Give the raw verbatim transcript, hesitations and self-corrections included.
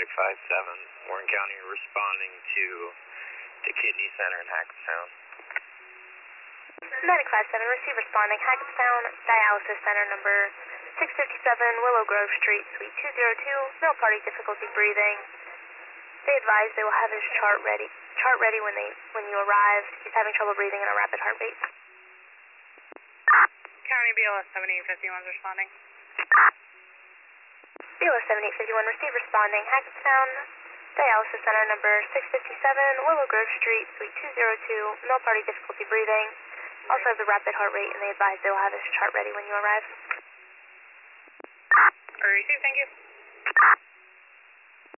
Medic five seven, Warren County responding to the Kidney Center in Hackettstown. Medic five seven, receive responding, Hackettstown Dialysis Center number six fifty-seven, Willow Grove Street, Suite two oh two, male party difficulty breathing. They advise they will have his chart ready chart ready when they when you arrive. He's having trouble breathing and a rapid heart rate. County B L S seventy-eight fifty-one is responding. B L S seventy-eight fifty-one, receive responding, Hackettstown Dialysis Center number six fifty-seven, Willow Grove Street, Suite two oh two, male party difficulty breathing. Also has a rapid heart rate, and they advise they will have his chart ready when you arrive. Receive, thank you.